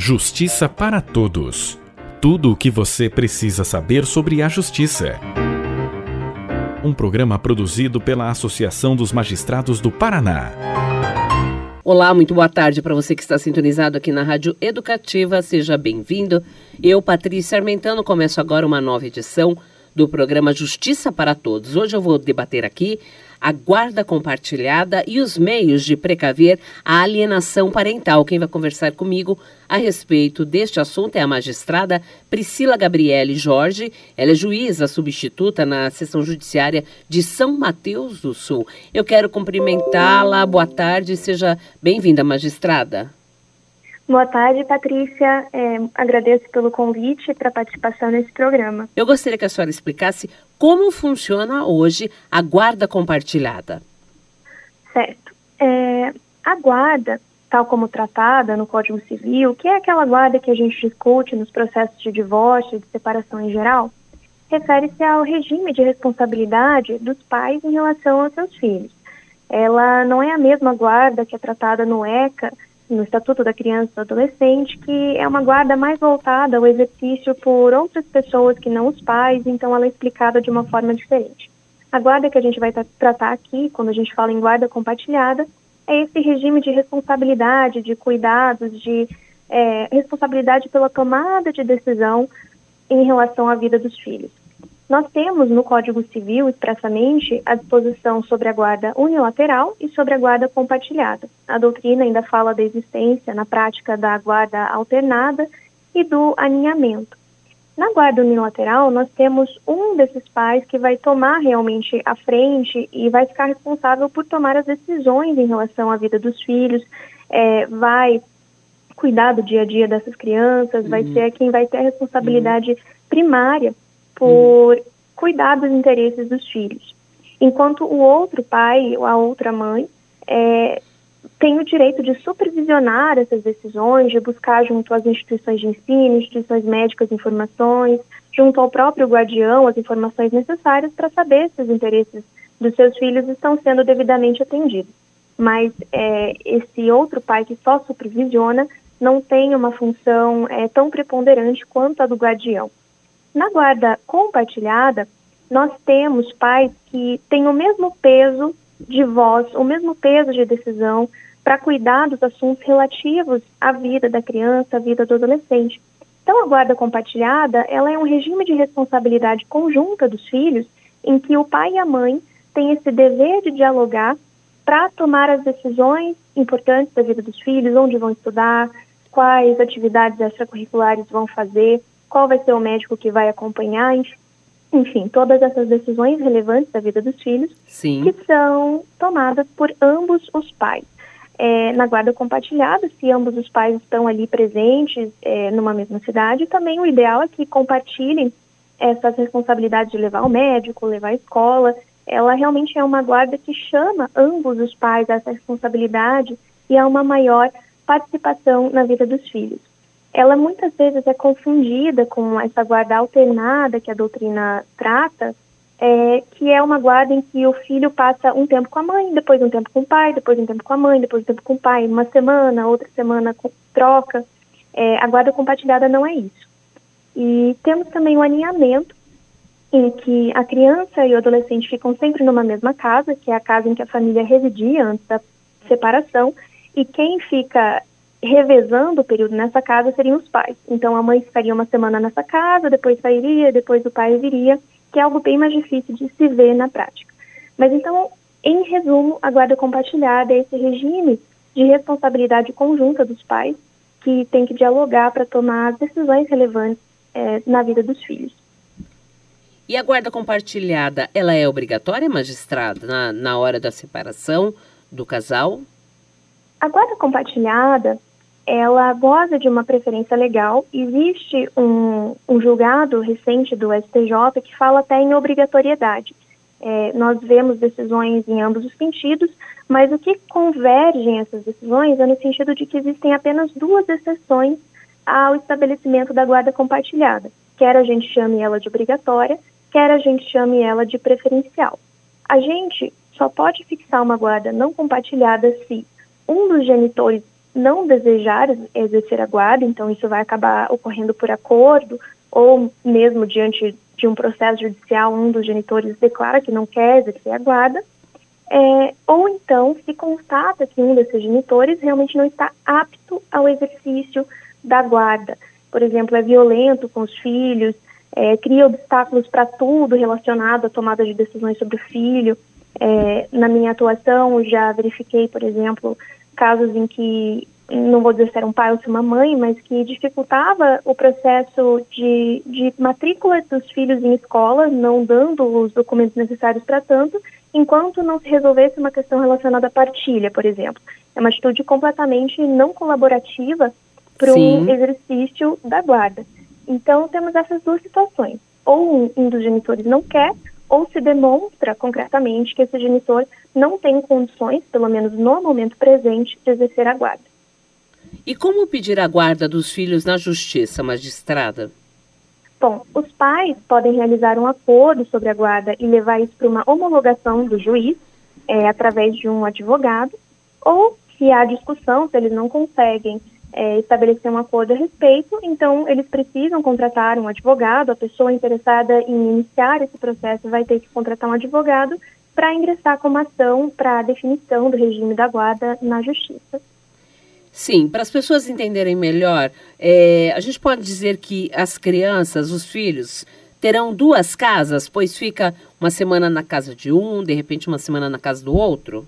Justiça para Todos. Tudo o que você precisa saber sobre a justiça. Um programa produzido pela Associação dos Magistrados do Paraná. Olá, muito boa tarde para você que está sintonizado aqui na Rádio Educativa. Seja bem-vindo. Eu, Patrícia Armentano, começo agora uma nova edição do programa Justiça para Todos. Hoje eu vou debater aqui a guarda compartilhada e os meios de precaver a alienação parental. Quem vai conversar comigo a respeito deste assunto é a magistrada Priscila Gabriele Jorge. Ela é juíza substituta na Seção Judiciária de São Mateus do Sul. Eu quero cumprimentá-la. Boa tarde, seja bem-vinda, magistrada. Boa tarde, Patrícia. Agradeço pelo convite para participação nesse programa. Eu gostaria que a senhora explicasse como funciona hoje a guarda compartilhada. Certo. A guarda, tal como tratada no Código Civil, que é aquela guarda que a gente discute nos processos de divórcio e de separação em geral, refere-se ao regime de responsabilidade dos pais em relação aos seus filhos. Ela não é a mesma guarda que é tratada no ECA, no Estatuto da Criança e do Adolescente, que é uma guarda mais voltada ao exercício por outras pessoas que não os pais, então ela é explicada de uma forma diferente. A guarda que a gente vai tratar aqui, quando a gente fala em guarda compartilhada, é esse regime de responsabilidade, de cuidados, de responsabilidade pela tomada de decisão em relação à vida dos filhos. Nós temos no Código Civil, expressamente, a disposição sobre a guarda unilateral e sobre a guarda compartilhada. A doutrina ainda fala da existência, na prática, da guarda alternada e do aninhamento. Na guarda unilateral, nós temos um desses pais que vai tomar realmente a frente e vai ficar responsável por tomar as decisões em relação à vida dos filhos, vai cuidar do dia a dia dessas crianças, vai ser quem vai ter a responsabilidade primária por cuidar dos interesses dos filhos. Enquanto o outro pai ou a outra mãe tem o direito de supervisionar essas decisões, de buscar junto às instituições de ensino, instituições médicas informações, junto ao próprio guardião as informações necessárias para saber se os interesses dos seus filhos estão sendo devidamente atendidos. Mas esse outro pai que só supervisiona não tem uma função tão preponderante quanto a do guardião. Na guarda compartilhada, nós temos pais que têm o mesmo peso de voz, o mesmo peso de decisão para cuidar dos assuntos relativos à vida da criança, à vida do adolescente. Então, a guarda compartilhada, ela é um regime de responsabilidade conjunta dos filhos, em que o pai e a mãe têm esse dever de dialogar para tomar as decisões importantes da vida dos filhos, onde vão estudar, quais atividades extracurriculares vão fazer, qual vai ser o médico que vai acompanhar, enfim, todas essas decisões relevantes da vida dos filhos, Sim, que são tomadas por ambos os pais. Na guarda compartilhada, se ambos os pais estão ali presentes numa mesma cidade, também o ideal é que compartilhem essas responsabilidades de levar ao médico, levar à escola. Ela realmente é uma guarda que chama ambos os pais a essa responsabilidade e a uma maior participação na vida dos filhos. Ela muitas vezes é confundida com essa guarda alternada que a doutrina trata, que é uma guarda em que o filho passa um tempo com a mãe, depois um tempo com o pai, depois um tempo com a mãe, depois um tempo com o pai, uma semana, outra semana troca. A guarda compartilhada não é isso. E temos também o aninhamento, em que a criança e o adolescente ficam sempre numa mesma casa, que é a casa em que a família residia antes da separação, e quem fica revezando o período nessa casa seriam os pais. Então, a mãe ficaria uma semana nessa casa, depois sairia, depois o pai viria, que é algo bem mais difícil de se ver na prática. Mas, então, em resumo, a guarda compartilhada é esse regime de responsabilidade conjunta dos pais que tem que dialogar para tomar as decisões relevantes na vida dos filhos. E a guarda compartilhada, ela é obrigatória, magistrada, na hora da separação do casal? A guarda compartilhada, ela goza de uma preferência legal. Existe um julgado recente do STJ que fala até em obrigatoriedade. Nós vemos decisões em ambos os sentidos, mas o que convergem essas decisões é no sentido de que existem apenas duas exceções ao estabelecimento da guarda compartilhada. Quer a gente chame ela de obrigatória, quer a gente chame ela de preferencial. A gente só pode fixar uma guarda não compartilhada se um dos genitores não desejar exercer a guarda, então isso vai acabar ocorrendo por acordo, ou mesmo diante de um processo judicial, um dos genitores declara que não quer exercer a guarda, ou então se constata que um desses genitores realmente não está apto ao exercício da guarda. Por exemplo, é violento com os filhos, cria obstáculos para tudo relacionado à tomada de decisões sobre o filho. Na minha atuação, já verifiquei, por exemplo, casos em que, não vou dizer se era um pai ou se uma mãe, mas que dificultava o processo de matrícula dos filhos em escola, não dando os documentos necessários para tanto, enquanto não se resolvesse uma questão relacionada à partilha, por exemplo. É uma atitude completamente não colaborativa para o exercício da guarda. Então, temos essas duas situações. Ou um dos genitores não quer, ou se demonstra concretamente que esse genitor não tem condições, pelo menos no momento presente, de exercer a guarda. E como pedir a guarda dos filhos na justiça, magistrada? Bom, os pais podem realizar um acordo sobre a guarda e levar isso para uma homologação do juiz, através de um advogado, ou se há discussão, se eles não conseguem estabelecer um acordo a respeito, então eles precisam contratar um advogado, a pessoa interessada em iniciar esse processo vai ter que contratar um advogado para ingressar com uma ação para a definição do regime da guarda na justiça. Sim, para as pessoas entenderem melhor, a gente pode dizer que as crianças, os filhos, terão duas casas, pois fica uma semana na casa de um, de repente uma semana na casa do outro?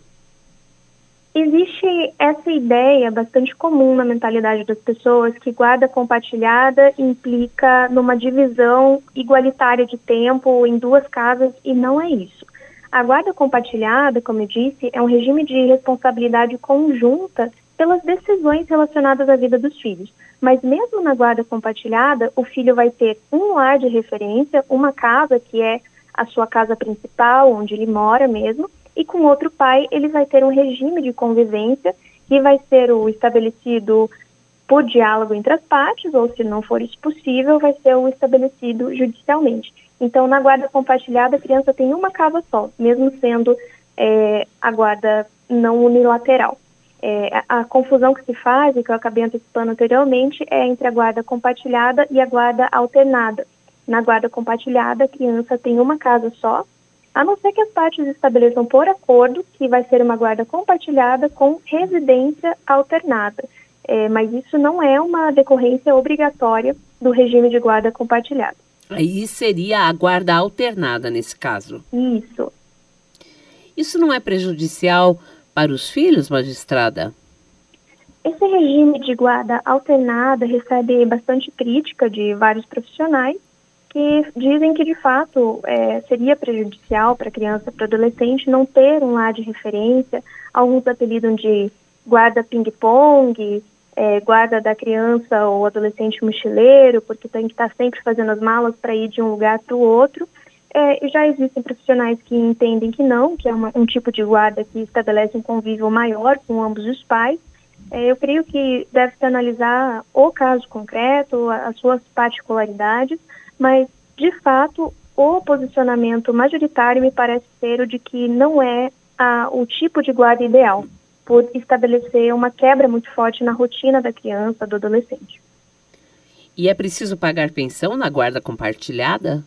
Existe essa ideia bastante comum na mentalidade das pessoas que guarda compartilhada implica numa divisão igualitária de tempo em duas casas, e não é isso. A guarda compartilhada, como eu disse, é um regime de responsabilidade conjunta pelas decisões relacionadas à vida dos filhos. Mas mesmo na guarda compartilhada, o filho vai ter um lar de referência, uma casa que é a sua casa principal, onde ele mora mesmo, e com outro pai ele vai ter um regime de convivência que vai ser o estabelecido por diálogo entre as partes, ou se não for isso possível, vai ser o estabelecido judicialmente. Então, na guarda compartilhada, a criança tem uma casa só, mesmo sendo a guarda não unilateral. A confusão que se faz, e que eu acabei antecipando anteriormente, é entre a guarda compartilhada e a guarda alternada. Na guarda compartilhada, a criança tem uma casa só, a não ser que as partes estabeleçam por acordo que vai ser uma guarda compartilhada com residência alternada. Mas isso não é uma decorrência obrigatória do regime de guarda compartilhada. Aí seria a guarda alternada nesse caso. Isso. Isso não é prejudicial para os filhos, magistrada? Esse regime de guarda alternada recebe bastante crítica de vários profissionais que dizem que, de fato, seria prejudicial para a criança, para o adolescente, não ter um lar de referência. Alguns apelidam de guarda ping-pong, guarda da criança ou adolescente mochileiro, porque tem que estar sempre fazendo as malas para ir de um lugar para o outro. E já existem profissionais que entendem que não, que é um tipo de guarda que estabelece um convívio maior com ambos os pais. Eu creio que deve-se analisar o caso concreto, as suas particularidades, mas, de fato, o posicionamento majoritário me parece ser o de que não é o tipo de guarda ideal, por estabelecer uma quebra muito forte na rotina da criança, do adolescente. E é preciso pagar pensão na guarda compartilhada?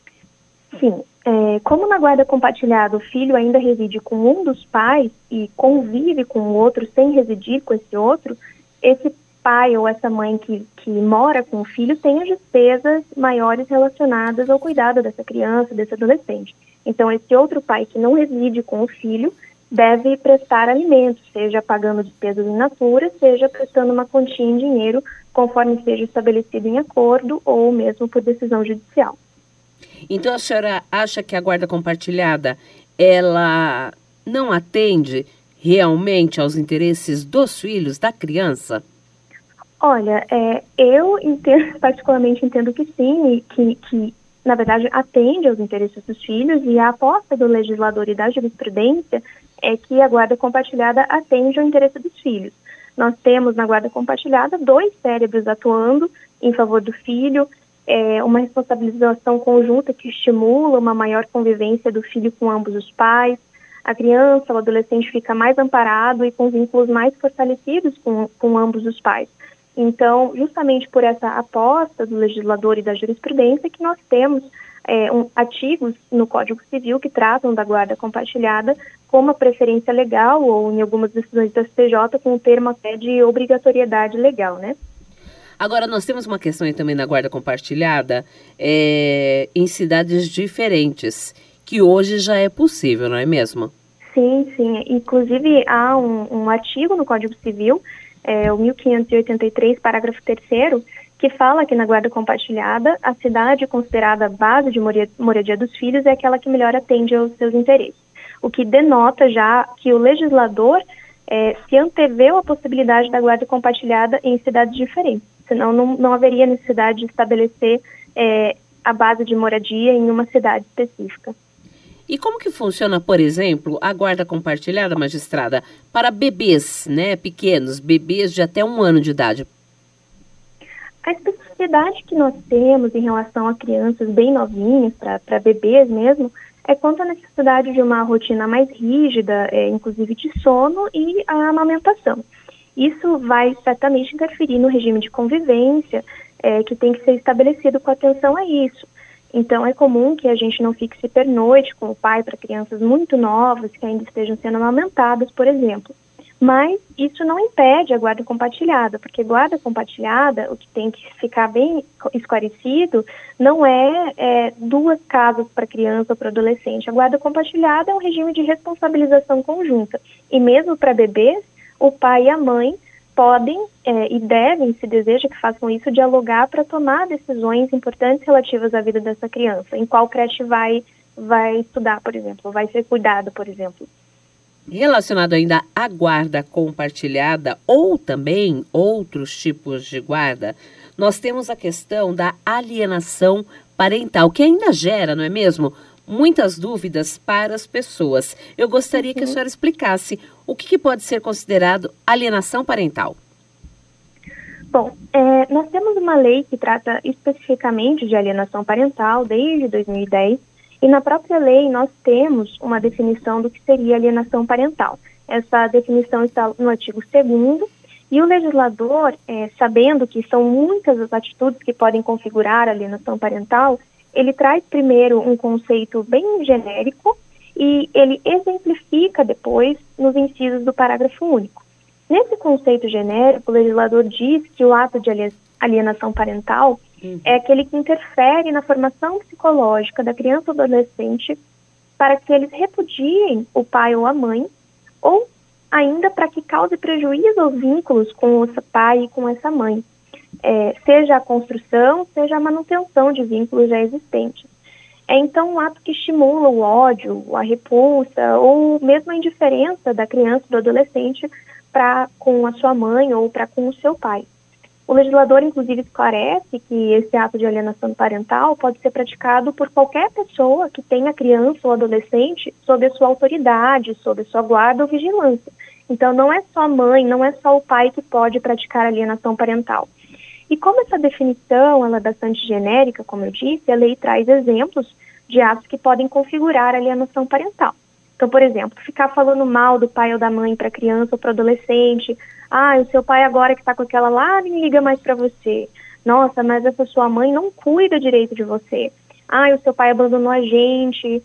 Sim. Como na guarda compartilhada o filho ainda reside com um dos pais e convive com o outro sem residir com esse outro, esse pai ou essa mãe que mora com o filho tem as despesas maiores relacionadas ao cuidado dessa criança, desse adolescente. Então, esse outro pai que não reside com o filho deve prestar alimentos, seja pagando despesas in natura, seja prestando uma quantia em dinheiro, conforme seja estabelecido em acordo ou mesmo por decisão judicial. Então, a senhora acha que a guarda compartilhada, ela não atende realmente aos interesses dos filhos, da criança? Olha, eu particularmente entendo que sim, que na verdade atende aos interesses dos filhos, e a aposta do legislador e da jurisprudência é que a guarda compartilhada atende ao interesse dos filhos. Nós temos na guarda compartilhada 2 cérebros atuando em favor do filho, uma responsabilização conjunta que estimula uma maior convivência do filho com ambos os pais, a criança, o adolescente fica mais amparado e com vínculos mais fortalecidos com ambos os pais. Então, justamente por essa aposta do legislador e da jurisprudência que nós temos artigos no Código Civil que tratam da guarda compartilhada como a preferência legal ou em algumas decisões do STJ com o termo até de obrigatoriedade legal, né? Agora, nós temos uma questão aí também na guarda compartilhada em cidades diferentes, que hoje já é possível, não é mesmo? Sim. Inclusive, há um artigo no Código Civil, o 1583, parágrafo 3º, que fala que na guarda compartilhada, a cidade considerada base de moradia dos filhos é aquela que melhor atende aos seus interesses. O que denota já que o legislador se anteveu a possibilidade da guarda compartilhada em cidades diferentes. Senão não haveria necessidade de estabelecer a base de moradia em uma cidade específica. E como que funciona, por exemplo, a guarda compartilhada, magistrada, para bebês, né, pequenos, bebês de até 1 ano de idade? A especificidade que nós temos em relação a crianças bem novinhas, para bebês mesmo, é quanto à necessidade de uma rotina mais rígida, inclusive de sono e a amamentação. Isso vai certamente interferir no regime de convivência, que tem que ser estabelecido com atenção a isso. Então, é comum que a gente não fixe pernoite com o pai para crianças muito novas, que ainda estejam sendo amamentadas, por exemplo. Mas isso não impede a guarda compartilhada, porque guarda compartilhada, o que tem que ficar bem esclarecido, não é 2 casas para criança ou para adolescente. A guarda compartilhada é um regime de responsabilização conjunta. E mesmo para bebês, o pai e a mãe podem e devem, se deseja que façam isso, dialogar para tomar decisões importantes relativas à vida dessa criança. Em qual creche vai estudar, por exemplo, vai ser cuidado, por exemplo. Relacionado ainda à guarda compartilhada ou também outros tipos de guarda, nós temos a questão da alienação parental, que ainda gera, não é mesmo, muitas dúvidas para as pessoas. Eu gostaria que a senhora explicasse o que pode ser considerado alienação parental. Bom, nós temos uma lei que trata especificamente de alienação parental desde 2010, e na própria lei nós temos uma definição do que seria alienação parental. Essa definição está no artigo 2º, e o legislador, sabendo que são muitas as atitudes que podem configurar a alienação parental, ele traz primeiro um conceito bem genérico e ele exemplifica depois nos incisos do parágrafo único. Nesse conceito genérico, o legislador diz que o ato de alienação parental é aquele que interfere na formação psicológica da criança ou do adolescente para que eles repudiem o pai ou a mãe, ou ainda para que cause prejuízo aos vínculos com esse pai e com essa mãe. Seja a construção, seja a manutenção de vínculos já existentes. É então um ato que estimula o ódio, a repulsa ou mesmo a indiferença da criança ou do adolescente para com a sua mãe ou para com o seu pai. O legislador, inclusive, esclarece que esse ato de alienação parental pode ser praticado por qualquer pessoa que tenha criança ou adolescente sob a sua autoridade, sob a sua guarda ou vigilância. Então, não é só a mãe, não é só o pai que pode praticar alienação parental. E como essa definição ela é bastante genérica, como eu disse, a lei traz exemplos de atos que podem configurar a alienação parental. Então, por exemplo, ficar falando mal do pai ou da mãe para criança ou para adolescente. O seu pai agora que está com aquela lá nem liga mais para você. Nossa, mas essa sua mãe não cuida direito de você. O seu pai abandonou a gente,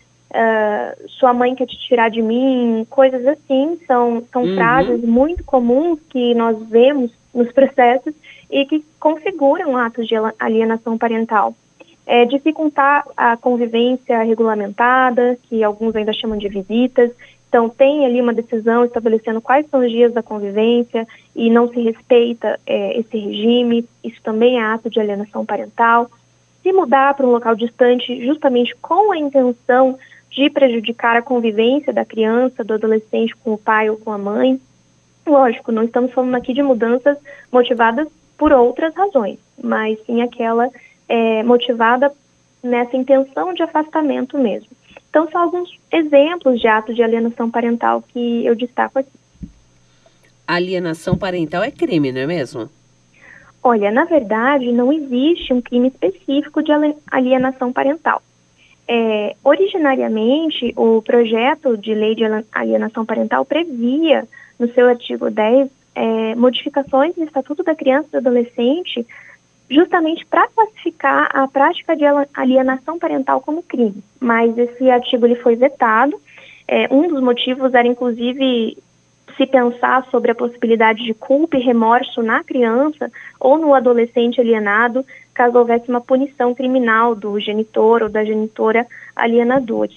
sua mãe quer te tirar de mim. Coisas assim, são frases muito comuns que nós vemos nos processos e que configuram atos de alienação parental. Dificultar a convivência regulamentada, que alguns ainda chamam de visitas. Então, tem ali uma decisão estabelecendo quais são os dias da convivência e não se respeita esse regime. Isso também é ato de alienação parental. Se mudar para um local distante justamente com a intenção de prejudicar a convivência da criança, do adolescente com o pai ou com a mãe. Lógico, não estamos falando aqui de mudanças motivadas por outras razões, mas sim aquela motivada nessa intenção de afastamento mesmo. Então, são alguns exemplos de atos de alienação parental que eu destaco aqui. Alienação parental é crime, não é mesmo? Olha, na verdade, não existe um crime específico de alienação parental. Originariamente, o projeto de lei de alienação parental previa, no seu artigo 10, modificações no Estatuto da Criança e do Adolescente, justamente para classificar a prática de alienação parental como crime. Mas esse artigo ele foi vetado. Um dos motivos era, inclusive, se pensar sobre a possibilidade de culpa e remorso na criança ou no adolescente alienado, caso houvesse uma punição criminal do genitor ou da genitora alienadores.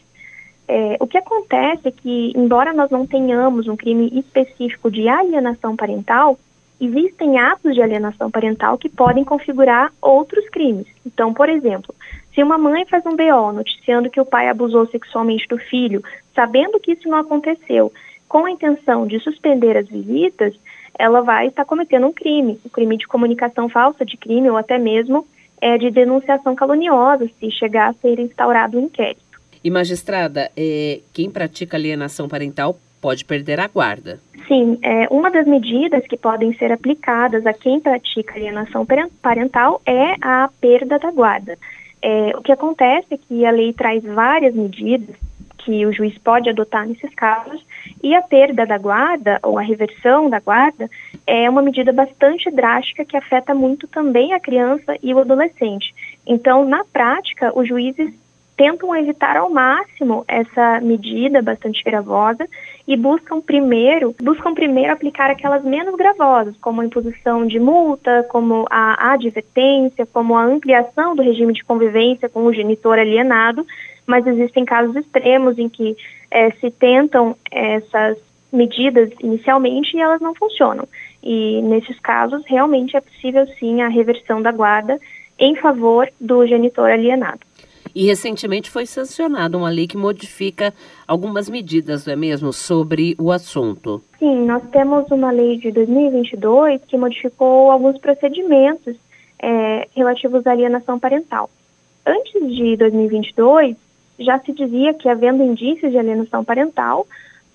O que acontece é que, embora nós não tenhamos um crime específico de alienação parental, existem atos de alienação parental que podem configurar outros crimes. Então, por exemplo, se uma mãe faz um BO noticiando que o pai abusou sexualmente do filho, sabendo que isso não aconteceu, com a intenção de suspender as visitas, ela vai estar cometendo um crime de comunicação falsa de crime ou até mesmo de denunciação caluniosa, se chegar a ser instaurado um inquérito. E, magistrada, quem pratica alienação parental pode perder a guarda. Sim, uma das medidas que podem ser aplicadas a quem pratica alienação parental é a perda da guarda. O que acontece é que a lei traz várias medidas que o juiz pode adotar nesses casos, e a perda da guarda, ou a reversão da guarda, é uma medida bastante drástica que afeta muito também a criança e o adolescente. Então, na prática, os juízes tentam evitar ao máximo essa medida bastante gravosa e buscam primeiro aplicar aquelas menos gravosas, como a imposição de multa, como a advertência, como a ampliação do regime de convivência com o genitor alienado, mas existem casos extremos em que se tentam essas medidas inicialmente e elas não funcionam. E nesses casos, realmente é possível sim a reversão da guarda em favor do genitor alienado. E recentemente foi sancionada uma lei que modifica algumas medidas, não é mesmo, sobre o assunto? Sim, nós temos uma lei de 2022 que modificou alguns procedimentos relativos à alienação parental. Antes de 2022, já se dizia que, havendo indícios de alienação parental,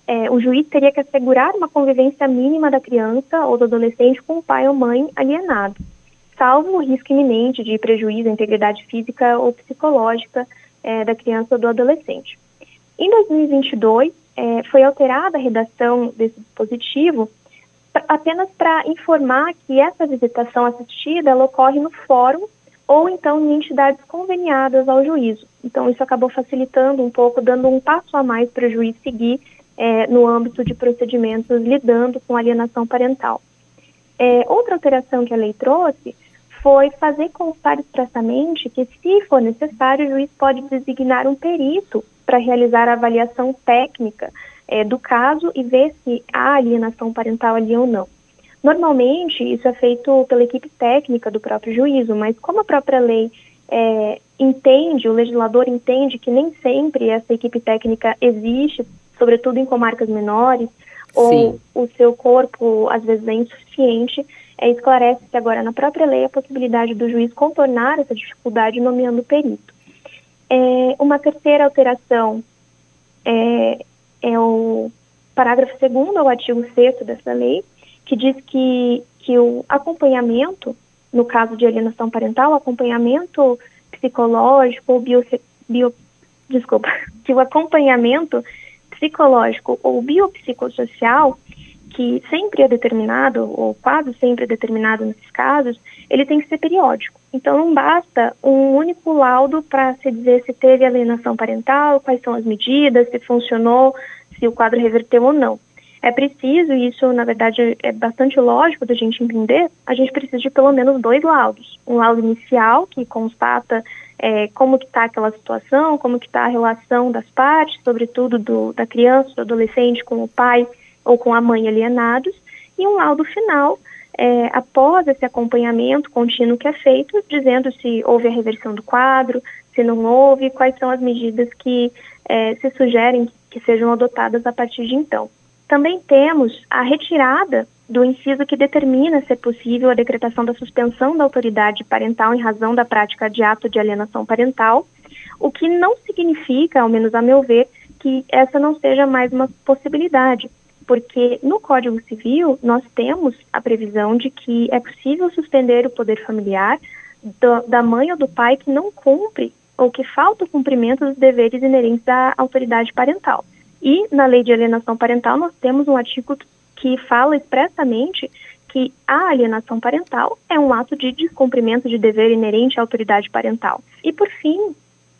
o juiz teria que assegurar uma convivência mínima da criança ou do adolescente com o pai ou mãe alienado, salvo o risco iminente de prejuízo à integridade física ou psicológica da criança ou do adolescente. Em 2022, foi alterada a redação desse dispositivo apenas para informar que essa visitação assistida ela ocorre no fórum ou então em entidades conveniadas ao juízo. Então, isso acabou facilitando um pouco, dando um passo a mais para o juiz seguir no âmbito de procedimentos lidando com alienação parental. Outra alteração que a lei trouxe foi fazer constar expressamente que, se for necessário, o juiz pode designar um perito para realizar a avaliação técnica do caso e ver se há alienação parental ali ou não. Normalmente, isso é feito pela equipe técnica do próprio juízo, mas como a própria lei o legislador entende que nem sempre essa equipe técnica existe, sobretudo em comarcas menores, ou o seu corpo, às vezes, é insuficiente, esclarece-se agora na própria lei a possibilidade do juiz contornar essa dificuldade nomeando perito. Uma terceira alteração é o parágrafo 2º ao artigo 6º dessa lei, que diz que o acompanhamento, no caso de alienação parental, o acompanhamento psicológico ou que o acompanhamento psicológico ou biopsicossocial, que sempre é determinado, ou quase sempre é determinado nesses casos, ele tem que ser periódico. Então, não basta um único laudo para se dizer se teve alienação parental, quais são as medidas, se funcionou, se o quadro reverteu ou não. É preciso, e isso, na verdade, é bastante lógico da gente entender, a gente precisa de pelo menos 2 laudos. Um laudo inicial, que constata como que está aquela situação, como que está a relação das partes, sobretudo da criança, do adolescente com o pai ou com a mãe alienados, e um laudo final, após esse acompanhamento contínuo que é feito, dizendo se houve a reversão do quadro, se não houve, quais são as medidas que se sugerem que sejam adotadas a partir de então. Também temos a retirada do inciso que determina ser possível a decretação da suspensão da autoridade parental em razão da prática de ato de alienação parental, o que não significa, ao menos a meu ver, que essa não seja mais uma possibilidade, porque no Código Civil nós temos a previsão de que é possível suspender o poder familiar da mãe ou do pai que não cumpre ou que falta o cumprimento dos deveres inerentes à autoridade parental. E na lei de alienação parental nós temos um artigo que fala expressamente que a alienação parental é um ato de descumprimento de dever inerente à autoridade parental. E, por fim,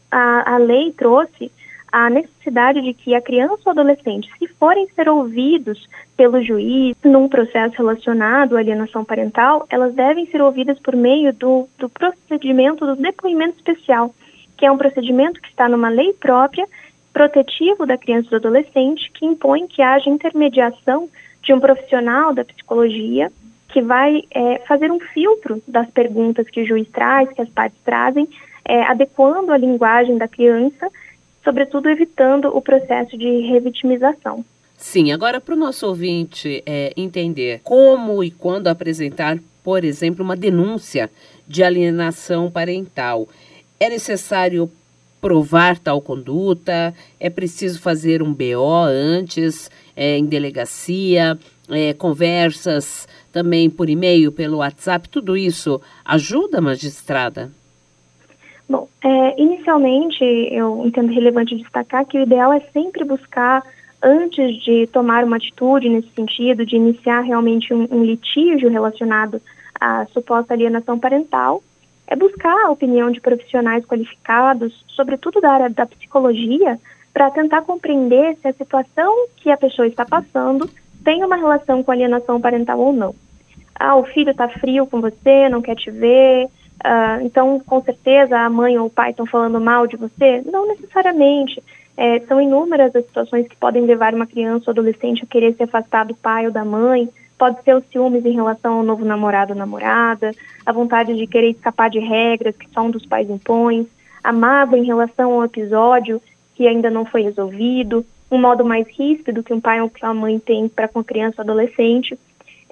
a lei trouxe a necessidade de que a criança ou adolescente, se forem ser ouvidos pelo juiz num processo relacionado à alienação parental, elas devem ser ouvidas por meio do procedimento do depoimento especial, que é um procedimento que está numa lei própria, protetivo da criança e do adolescente, que impõe que haja intermediação de um profissional da psicologia que vai fazer um filtro das perguntas que o juiz traz, que as partes trazem, adequando a linguagem da criança, sobretudo evitando o processo de revitimização. Sim, agora para o nosso ouvinte entender como e quando apresentar, por exemplo, uma denúncia de alienação parental. É necessário provar tal conduta? É preciso fazer um BO antes, em delegacia, conversas também por e-mail, pelo WhatsApp? Tudo isso ajuda, magistrada? Bom, inicialmente eu entendo relevante destacar que o ideal é sempre buscar, antes de tomar uma atitude nesse sentido, de iniciar realmente um litígio relacionado à suposta alienação parental, é buscar a opinião de profissionais qualificados, sobretudo da área da psicologia, para tentar compreender se a situação que a pessoa está passando tem uma relação com alienação parental ou não. O filho está frio com você, não quer te ver, então com certeza a mãe ou o pai estão falando mal de você? Não necessariamente. São inúmeras as situações que podem levar uma criança ou adolescente a querer se afastar do pai ou da mãe. Pode ser os ciúmes em relação ao novo namorado ou namorada, a vontade de querer escapar de regras que só um dos pais impõe, a mágoa em relação ao episódio que ainda não foi resolvido, um modo mais ríspido que um pai ou que a mãe tem para com a criança ou adolescente.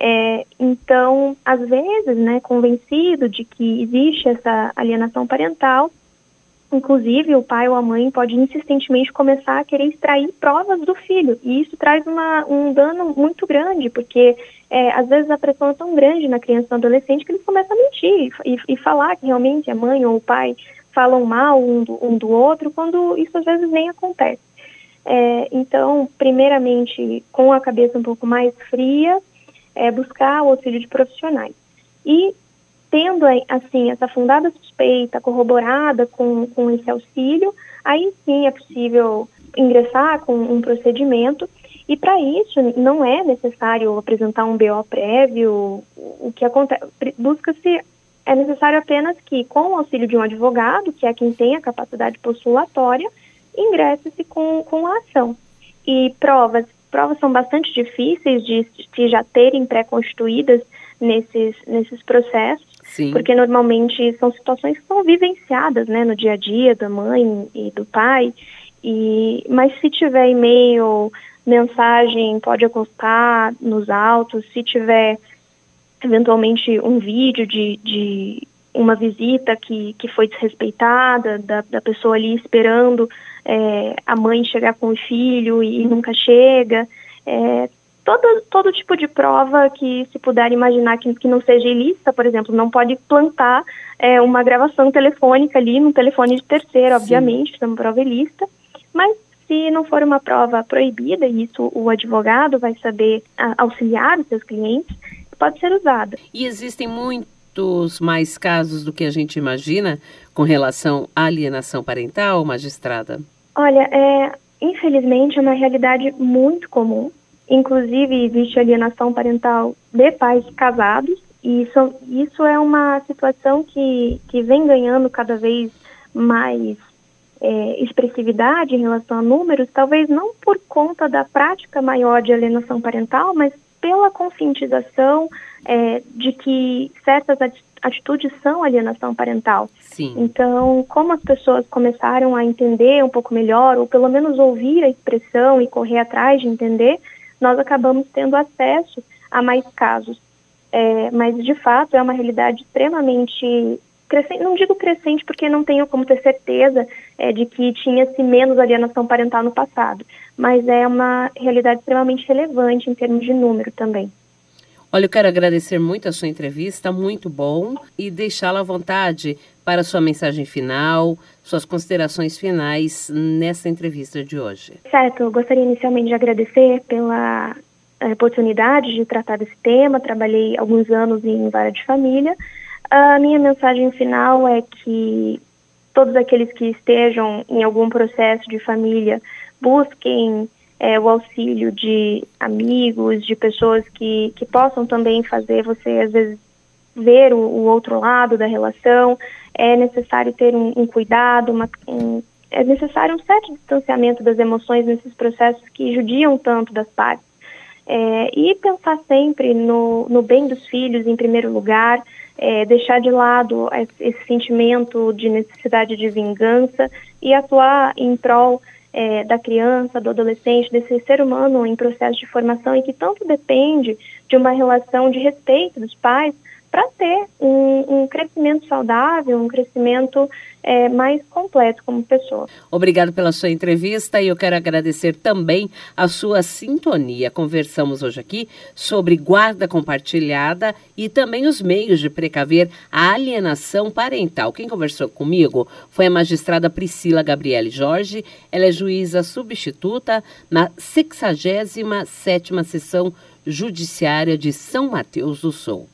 Então, às vezes, convencido de que existe essa alienação parental, inclusive o pai ou a mãe pode insistentemente começar a querer extrair provas do filho, e isso traz um dano muito grande, porque às vezes a pressão é tão grande na criança e no adolescente que eles começam a mentir e falar que realmente a mãe ou o pai falam mal um do outro, quando isso às vezes nem acontece. Então, primeiramente, com a cabeça um pouco mais fria, buscar o auxílio de profissionais. E tendo, assim, essa fundada suspeita corroborada com esse auxílio, aí sim é possível ingressar com um procedimento, e para isso não é necessário apresentar um BO prévio. O que acontece, é necessário apenas que, com o auxílio de um advogado, que é quem tem a capacidade postulatória, ingresse-se com a ação. E provas são bastante difíceis de já terem pré-constituídas nesses processos. Sim. Porque normalmente são situações que são vivenciadas, no dia a dia da mãe e do pai, mas se tiver e-mail, mensagem, pode acostar nos autos. Se tiver eventualmente um vídeo de uma visita que foi desrespeitada, da pessoa ali esperando a mãe chegar com o filho e nunca chega, todo tipo de prova que se puder imaginar que não seja ilícita, por exemplo, não pode plantar uma gravação telefônica ali num telefone de terceiro, obviamente, que é uma prova ilícita, mas se não for uma prova proibida, e isso o advogado vai saber auxiliar os seus clientes, pode ser usada. E existem muitos mais casos do que a gente imagina com relação à alienação parental, magistrada? Olha, infelizmente é uma realidade muito comum. Inclusive, existe alienação parental de pais casados, e isso é uma situação que vem ganhando cada vez mais expressividade em relação a números, talvez não por conta da prática maior de alienação parental, mas pela conscientização de que certas atitudes são alienação parental. Sim. Então, como as pessoas começaram a entender um pouco melhor, ou pelo menos ouvir a expressão e correr atrás de entender, nós acabamos tendo acesso a mais casos. Mas, de fato, é uma realidade extremamente crescente. Não digo crescente porque não tenho como ter certeza de que tinha-se menos alienação parental no passado, mas é uma realidade extremamente relevante em termos de número também. Olha, eu quero agradecer muito a sua entrevista, muito bom, e deixá-la à vontade para a sua mensagem final, suas considerações finais nessa entrevista de hoje. Certo, eu gostaria inicialmente de agradecer pela oportunidade de tratar desse tema. Trabalhei alguns anos em vara de família. A minha mensagem final é que todos aqueles que estejam em algum processo de família busquem o auxílio de amigos, de pessoas que possam também fazer você, às vezes, ver o outro lado da relação. É necessário ter um cuidado, é necessário um certo distanciamento das emoções nesses processos que judiam tanto das partes. E pensar sempre no bem dos filhos em primeiro lugar, deixar de lado esse sentimento de necessidade de vingança e atuar em prol da criança, do adolescente, desse ser humano em processo de formação e que tanto depende de uma relação de respeito dos pais para ter um crescimento saudável, um crescimento mais completo como pessoa. Obrigado pela sua entrevista e eu quero agradecer também a sua sintonia. Conversamos hoje aqui sobre guarda compartilhada e também os meios de precaver a alienação parental. Quem conversou comigo foi a magistrada Priscila Gabriele Jorge. Ela é juíza substituta na 67ª Seção Judiciária de São Mateus do Sul.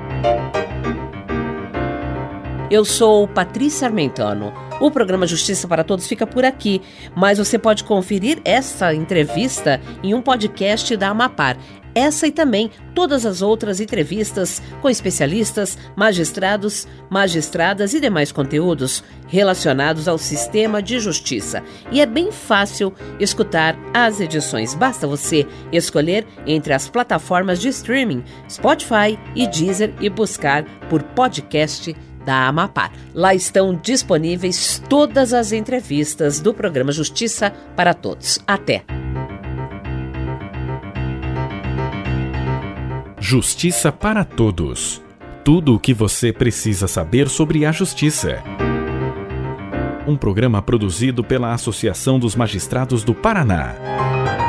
Eu sou Patrícia Armentano. O programa Justiça para Todos fica por aqui, mas você pode conferir essa entrevista em um podcast da Amapar. Essa e também todas as outras entrevistas com especialistas, magistrados, magistradas e demais conteúdos relacionados ao sistema de justiça. E é bem fácil escutar as edições. Basta você escolher entre as plataformas de streaming, Spotify e Deezer e buscar por podcast da Amapar. Lá estão disponíveis todas as entrevistas do programa Justiça para Todos. Até! Justiça para Todos. Tudo o que você precisa saber sobre a justiça. Um programa produzido pela Associação dos Magistrados do Paraná.